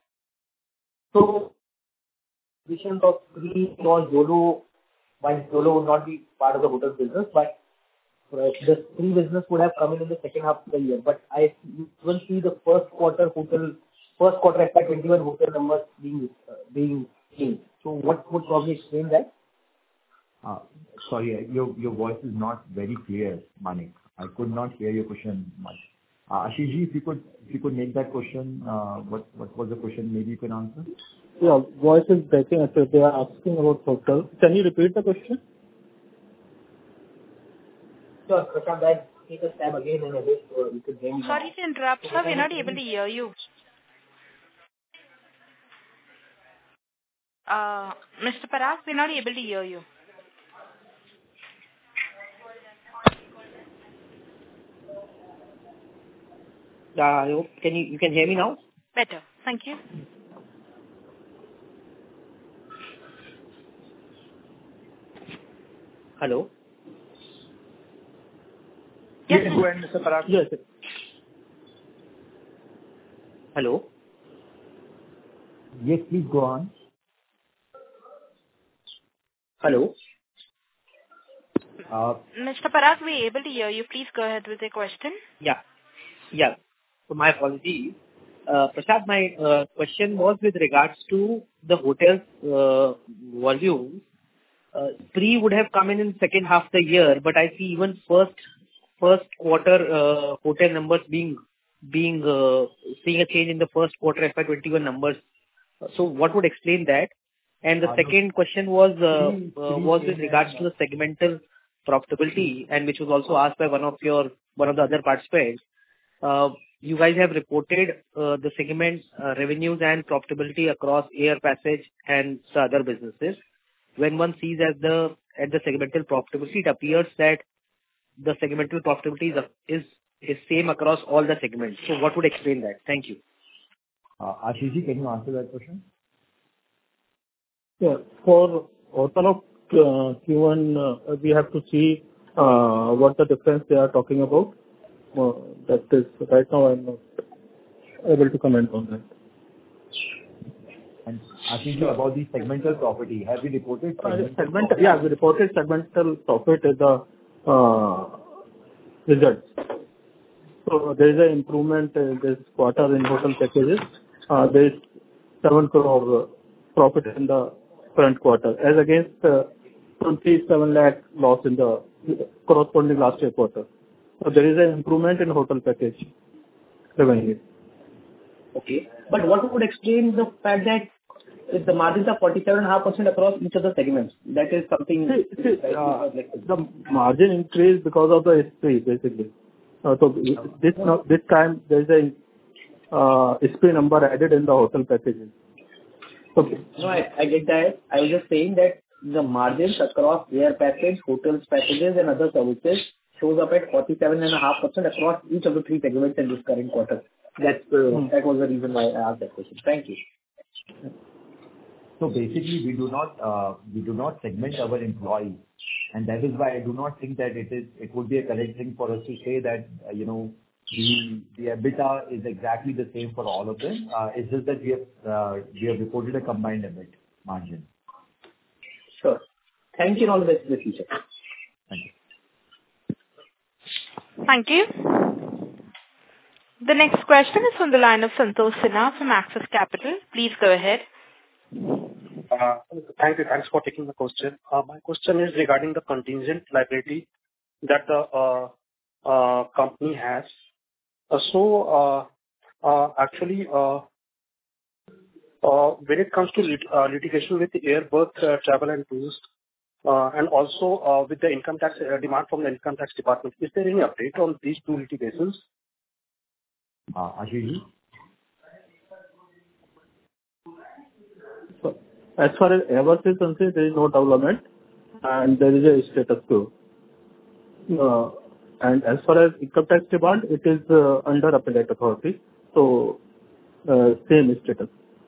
So, vision of 3 or YOLO, while YOLO would not be part of the hotel business, but the 3 business would have come in the second half of the year. But I will see the first quarter FY 21 hotel numbers being changed. So what would probably explain that? Sorry, your voice is not very clear, Manik. I could not hear your question much. Ashishji, if you could make that question, what was the question? Maybe you can answer. Yeah, voice is breaking. So they are asking about hotel. Can you repeat the question? Sure, Prashant, I'll take a stab again and again so you could hear me. Sorry to interrupt, sir. We're not able to hear you. Mr. Parag, we're not able to hear you. You can hear me now? Better. Thank you. Hello? Yes, go ahead, Mr. Parag. Yes. Hello? Yes, please go on. Hello? Mr. Parag, we're able to hear you. Please go ahead with your question. Yeah. So my apologies. Prashant, my question was with regards to the hotel's volume. 3 would have come in second half of the year, but I see even first first quarter hotel numbers seeing a change in the first quarter FY 2021 numbers. So what would explain that? And the second question was with regards to the segmental profitability, and which was also asked by one of the other participants. You guys have reported the segment revenues and profitability across air passage and the other businesses. When one sees at the segmental profitability, it appears that the segmental profitability is same across all the segments. So what would explain that? Thank you. Ashish, can you answer that question? Yeah. For hotel of Q1, we have to see what the difference they are talking about. That is, right now I'm not able to comment on that. And Ashish, about the segmental property, have you reported segmental? Yeah, we reported segmental profit in the results. So there is an improvement this quarter in hotel packages. There is 7 crore profit in the current quarter, as against 27 lakh loss in the corresponding last year quarter. So there is an improvement in hotel package revenue. Okay. But what would explain the fact that if the margins are 47.5% across each of the segments? That is something. The margin increased because of the SP basically. So this time there is a SP number added in the hotel packages. Okay. No, I get that. I was just saying that the margins across air package, hotels packages, and other services shows up at 47.5% across each of the 3 segments in this current quarter. That was the reason why I asked that question. Thank you. So basically, we do not segment our employees, and that is why I do not think that it would be a correct thing for us to say that the EBITDA is exactly the same for all of them. It's just that we have reported a combined EBIT margin. Sure. Thank you, and all the best in the future. Thank you. Thank you. The next question is from the line of Santosh Sinha from Axis Capital. Please go ahead. Thank you. Thanks for taking the question. My question is regarding the contingent liability that the company has. Actually, when it comes to litigation with the Airberth Travel and Tours, and also with the income tax demand from the income tax department, is there any update on these 2 litigations? Ashish? So, as far as Airberth is concerned, there is no development, and there is a status quo. And as far as income tax demand, it is under appellate authority. So, same status.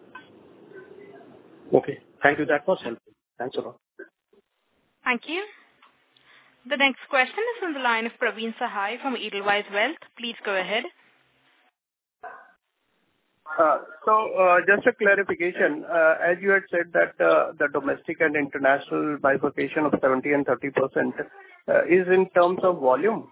Okay. Thank you. That was helpful. Thanks a lot. Thank you. The next question is from the line of Praveen Sahay from Edelweiss Wealth. Please go ahead. Just a clarification. As you had said that the domestic and international bifurcation of 70% and 30% is in terms of volume?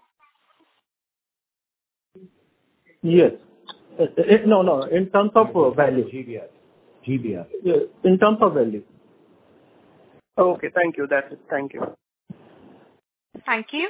Yes. No. In terms of value. GBR. Yeah, in terms of value. Okay. Thank you. That's it. Thank you. Thank you.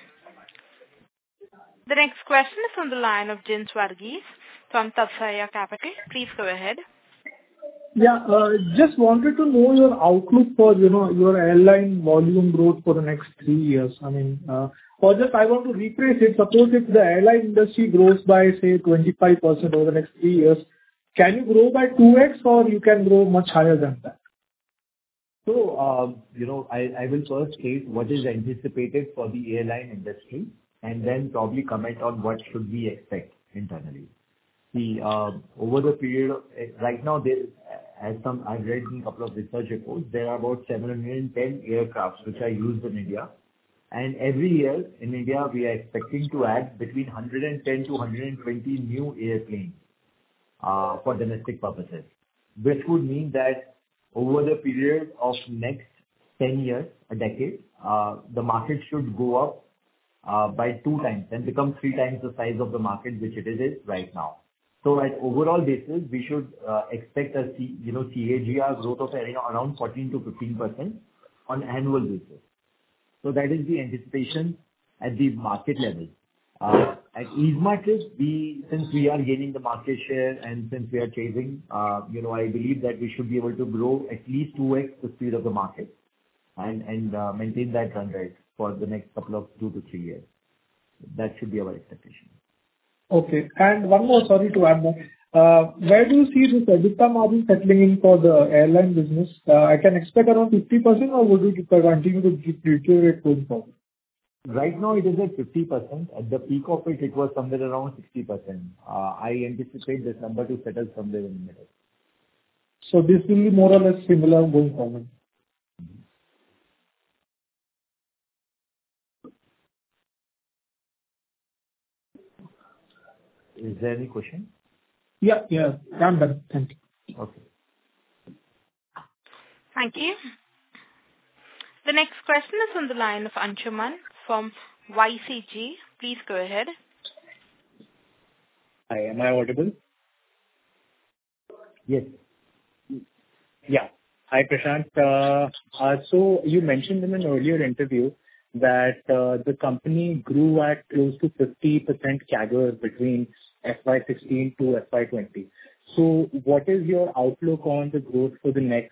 The next question is from the line of Jins Varghese from Tavsaya Capital. Please go ahead. Yeah. Just wanted to know your outlook for, your airline volume growth for the next 3 years. I mean, or just I want to rephrase it. Suppose if the airline industry grows by, say, 25% over the next 3 years, can you grow by 2x or you can grow much higher than that? So, I will first state what is anticipated for the airline industry and then probably comment on what should we expect internally. See, over the period of, right now, I've read in a couple of research reports, there are about 710 aircrafts which are used in India. And every year in India, we are expecting to add between 110 to 120 new airplanes for domestic purposes, which would mean that over the period of next 10 years, a decade, the market should go up by 2 times and become 3 times the size of the market which it is right now. So at overall basis, we should expect a CAGR growth of around 14 to 15% on annual basis. So that is the anticipation at the market level. At EaseMyTrip, since we are gaining the market share and since we are chasing, I believe that we should be able to grow at least 2x the speed of the market and maintain that run rate for the next couple of 2 to 3 years. That should be our expectation. Okay. And one more, sorry to add that. Where do you see this EBITDA margin settling in for the airline business? I can expect around 50%, or would it continue to deteriorate going forward? Right now, it is at 50%. At the peak of it was somewhere around 60%. I anticipate this number to settle somewhere in the middle. So this will be more or less similar going forward? Is there any question? Yeah. I'm done. Thank you. Okay. Thank you. The next question is on the line of Anshuman from YCG. Please go ahead. Hi, am I audible? Yes. Yeah. Hi, Prashant. So you mentioned in an earlier interview that the company grew at close to 50% CAGR between FY16 to FY20. So what is your outlook on the growth for the next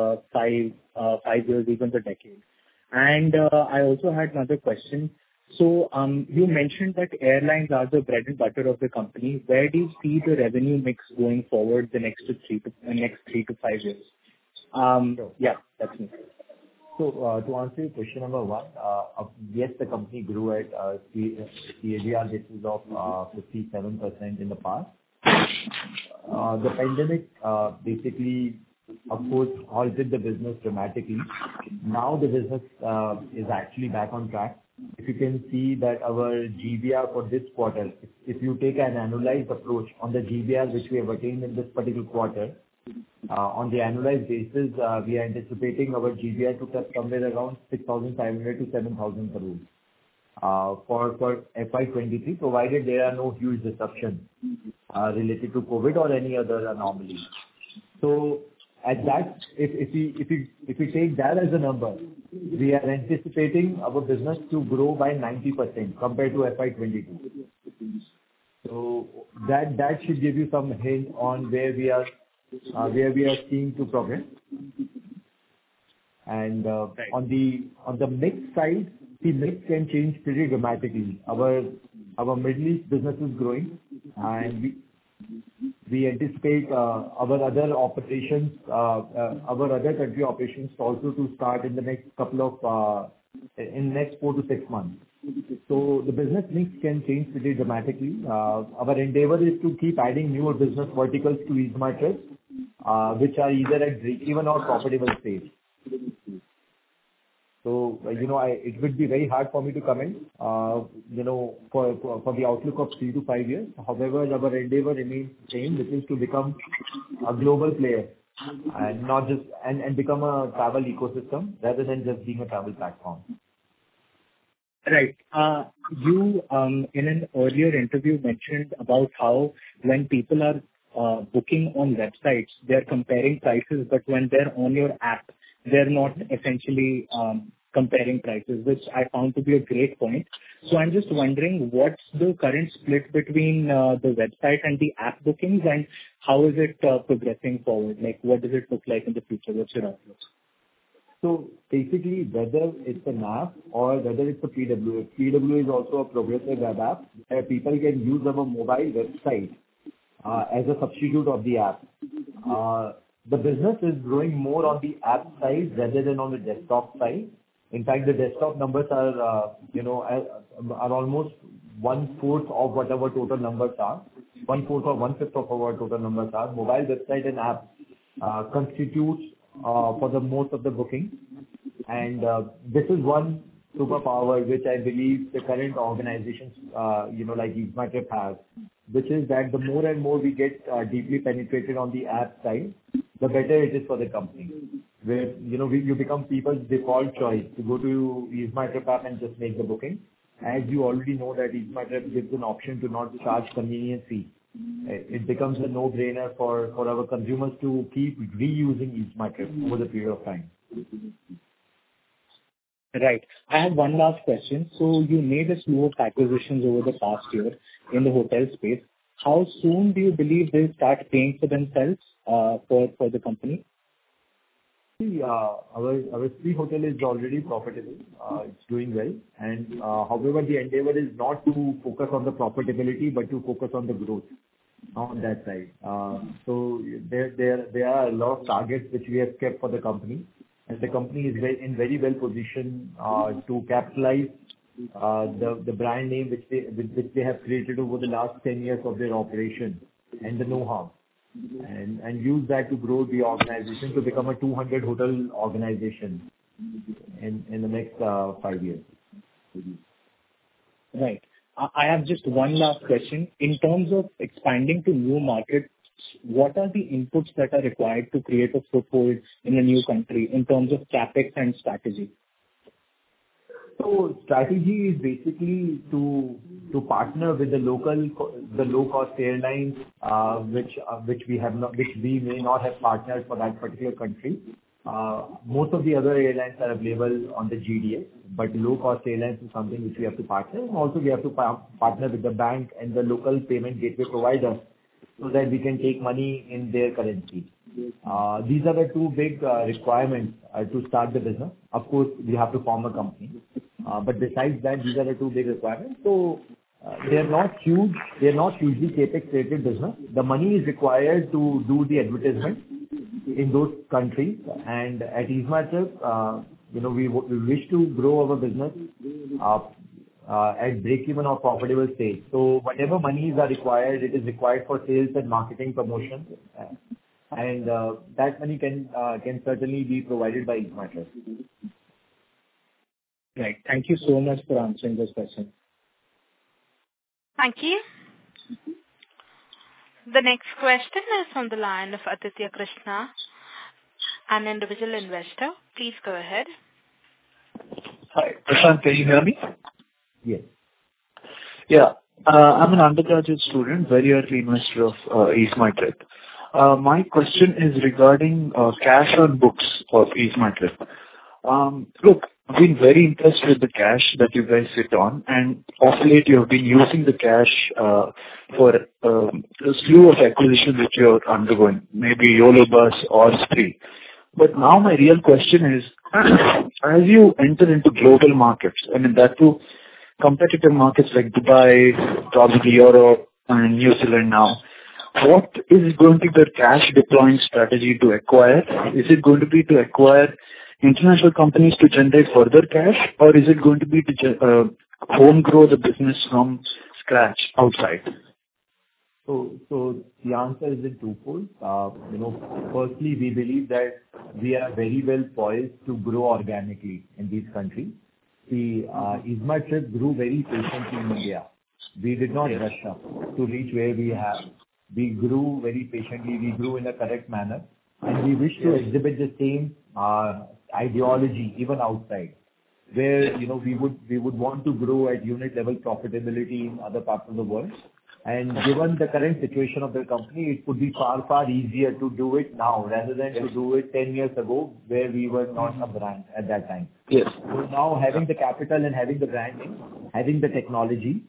5 years, even the decade? And I also had another question. So you mentioned that airlines are the bread and butter of the company. Where do you see the revenue mix going forward the next 3 to 5 years? Yeah, that's me. So to answer your question number one, yes, the company grew at CAGR basis of 57% in the past. The pandemic basically, of course, halted the business dramatically. Now the business is actually back on track. If you can see that our GBR for this quarter, if you take an annualized approach on the GBR which we have attained in this particular quarter, on the annualized basis, we are anticipating our GBR to touch somewhere around 6,500 to 7,000 crores for FY23, provided there are no huge disruptions related to COVID or any other anomaly. So at that, if we take that as a number, we are anticipating our business to grow by 90% compared to FY22. So that should give you some hint on where we are seeing to progress. And on the mix side, the mix can change pretty dramatically. Our Middle East business is growing, and we anticipate our other operations, our other country operations also to start in the next in next 4 to 6 months. So the business mix can change pretty dramatically. Our endeavor is to keep adding newer business verticals to EaseMyTrip, which are either at break-even or profitable stage. So, it would be very hard for me to comment, for the outlook of 3 to 5 years. However, our endeavor remains the same, which is to become a global player and not just and become a travel ecosystem rather than just being a travel platform. Right. You, in an earlier interview, mentioned about how when people are booking on websites, they're comparing prices, but when they're on your app, they're not essentially comparing prices, which I found to be a great point. So I'm just wondering, what's the current split between the website and the app bookings, and how is it progressing forward? Like, what does it look like in the future? What's your outlook? So basically, whether it's an app or whether it's a PW, PW is also a progressive web app where people can use our mobile website as a substitute of the app. The business is growing more on the app side rather than on the desktop side. In fact, the desktop numbers are almost 1/4 of what our total numbers are. 1/4 or 1/5 of our total numbers are. Mobile website and app constitutes for the most of the booking. And this is one superpower which I believe the current organizations, like EaseMyTrip has, which is that the more and more we get deeply penetrated on the app side, the better it is for the company. Where, you become people's default choice to go to EaseMyTrip app and just make the booking. As you already know that EaseMyTrip gives an option to not charge convenience fee. It becomes a no-brainer for our consumers to keep reusing EaseMyTrip over the period of time. Right. I have one last question. So you made a slew of acquisitions over the past year in the hotel space. How soon do you believe they'll start paying for themselves for the company? See, our Spree Hotel is already profitable. It's doing well. And however, the endeavor is not to focus on the profitability, but to focus on the growth on that side. So there are a lot of targets which we have kept for the company, and the company is very well positioned to capitalize the brand name which they have created over the last 10 years of their operation and the know-how. And use that to grow the organization to become a 200 hotel organization in the next 5 years. Right. I have just one last question. In terms of expanding to new markets, what are the inputs that are required to create a foothold in a new country in terms of CapEx and strategy? So strategy is basically to partner with the low-cost airlines, which we may not have partnered for that particular country. Most of the other airlines are available on the GDS, but low-cost airlines is something which we have to partner. And also we have to partner with the bank and the local payment gateway provider so that we can take money in their currency. These are the two big requirements to start the business. Of course, we have to form a company. But besides that, these are the two big requirements. So they are not huge. They are not hugely CapEx-related business. The money is required to do the advertisement in those countries. And at EaseMyTrip, we wish to grow our business at break-even or profitable stage. So whatever monies are required, it is required for sales and marketing promotion. And that money can certainly be provided by EaseMyTrip. Right. Thank you so much for answering this question. Thank you. The next question is from the line of Aditya Krishna, an individual investor. Please go ahead. Hi. Prashant, can you hear me? Yes. Yeah. I'm an undergraduate student, very early investor of EaseMyTrip. My question is regarding cash on books of EaseMyTrip. Look, I've been very impressed with the cash that you guys sit on, and of late you have been using the cash for a slew of acquisitions which you're undergoing, maybe YOLO Bus or Spree. But now my real question is, as you enter into global markets, I mean that too competitive markets like Dubai, probably Europe and New Zealand now, what is going to be the cash deploying strategy to acquire? Is it going to be to acquire international companies to generate further cash, or is it going to be to home grow the business from scratch outside? So the answer is in twofold. Firstly, we believe that we are very well poised to grow organically in these countries. The EaseMyTrip grew very patiently in India. We did not rush up to reach where we have. We grew very patiently. We grew in a correct manner, and we wish to exhibit the same ideology even outside, where we would want to grow at unit level profitability in other parts of the world. And given the current situation of the company, it would be far easier to do it now rather than to do it 10 years ago, where we were not a brand at that time. Yes. So now having the capital and having the branding, having the technology,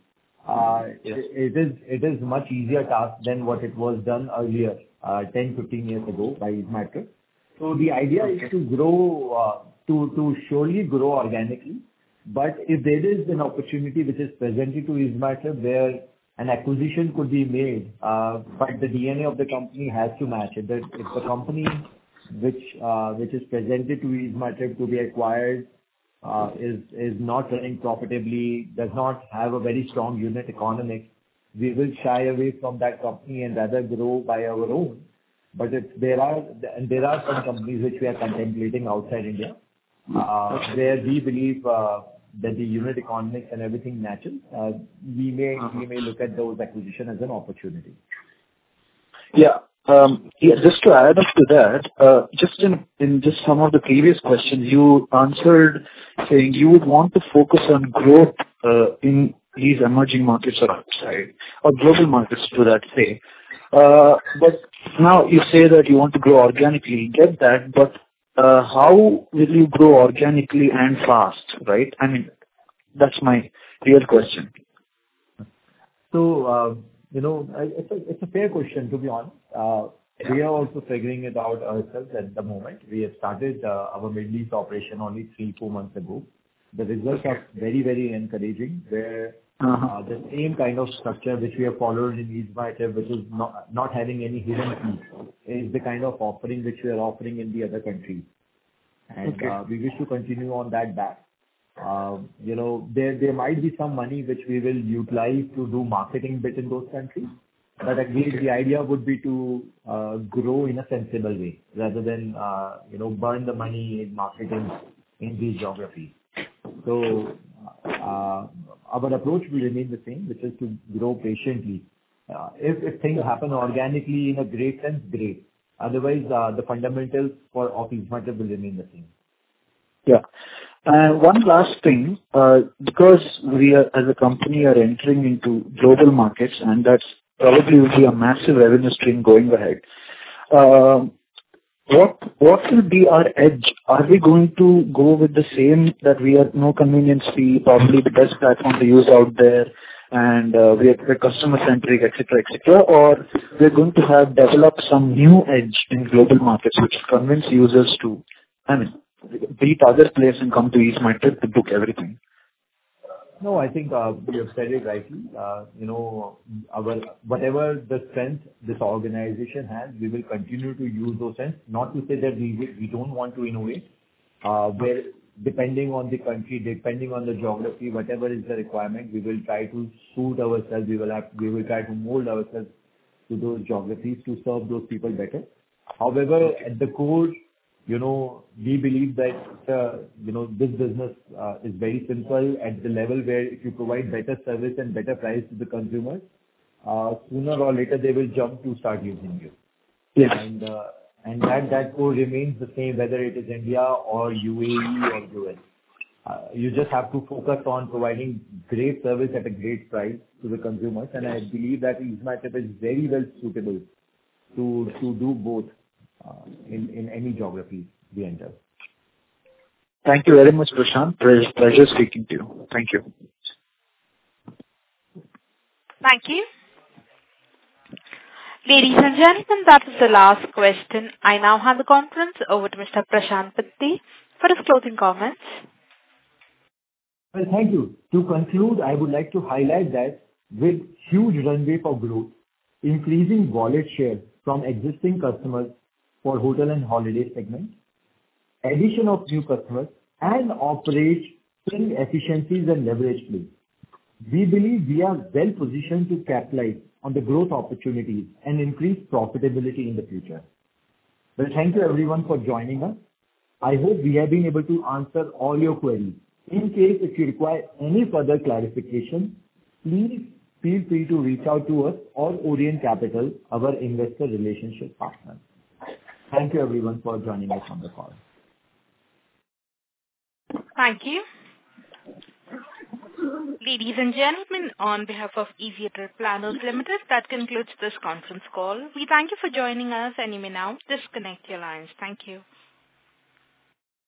it is much easier task than what it was done earlier, 10-15 years ago by EaseMyTrip. So the idea is to grow, to surely grow organically. But if there is an opportunity which is presented to EaseMyTrip where an acquisition could be made, but the DNA of the company has to match it. That if the company which is presented to EaseMyTrip to be acquired is not running profitably, does not have a very strong unit economics, we will shy away from that company and rather grow by our own. But there are some companies which we are contemplating outside India, where we believe that the unit economics and everything matches. We may look at those acquisition as an opportunity. Yeah. Just to add up to that, just in just some of the previous questions, you answered saying you would want to focus on growth in these emerging markets or outside, or global markets to that say. But now you say that you want to grow organically, get that, but how will you grow organically and fast, right? I mean, that's my real question. So, it's a fair question, to be honest. We are also figuring it out ourselves at the moment. We have started our Middle East operation only 3-4 months ago. The results are very, very encouraging, where the same kind of structure which we have followed in EaseMyTrip, which is not having any hidden fees, is the kind of offering which we are offering in the other countries. And we wish to continue on that back. There might be some money which we will utilize to do marketing bit in those countries. But again, the idea would be to grow in a sensible way rather than burn the money in marketing in these geographies. So our approach will remain the same, which is to grow patiently. If things happen organically in a great sense, great. Otherwise, the fundamentals of EaseMyTrip will remain the same. Yeah. One last thing, because we are, as a company, are entering into global markets, and that's probably will be a massive revenue stream going ahead. What will be our edge? Are we going to go with the same, that we are no convenience fee, probably the best platform to use out there, and we're customer centric, etc., or we're going to have developed some new edge in global markets which convince users to, beat other players and come to EaseMyTrip to book everything? No, I think you have said it rightly. Whatever the strength this organization has, we will continue to use those strengths. Not to say that we don't want to innovate. Where depending on the country, depending on the geography, whatever is the requirement, we will try to suit ourselves. We will try to mold ourselves to those geographies to serve those people better. However, at the core, we believe that, this business is very simple at the level where if you provide better service and better price to the consumers, sooner or later they will jump to start using you. Yes. And that core remains the same, whether it is India or UAE or US. You just have to focus on providing great service at a great price to the consumers, and I believe that EaseMyTrip is very well suitable to do both in any geography we enter. Thank you very much, Prashant. Pleasure speaking to you. Thank you. Thank you. Ladies and gentlemen, that is the last question. I now hand the conference over to Mr. Prashant Pitti for his closing comments. Well, thank you. To conclude, I would like to highlight that with huge runway for growth, increasing wallet share from existing customers for hotel and holiday segment, addition of new customers, and operating efficiencies and leverage play, we believe we are well positioned to capitalize on the growth opportunities and increase profitability in the future. Well, thank you everyone for joining us. I hope we have been able to answer all your queries. In case if you require any further clarification, please feel free to reach out to us or Orient Capital, our investor relationship partner. Thank you everyone for joining us on the call. Thank you. Ladies and gentlemen, on behalf of Easy Trip Planners Limited, that concludes this conference call. We thank you for joining us, and you may now disconnect your lines. Thank you.